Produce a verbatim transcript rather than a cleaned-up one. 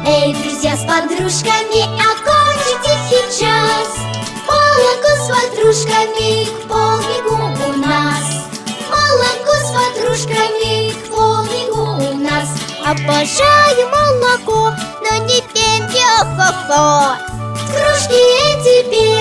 Эй, друзья с подружками, окончим тихий час. Молоко с подружками к полднику у нас. Молоко с подружками к полднику у нас. Обожаю молоко, но не пеньки, о-хо-хо. Кружки эти пей.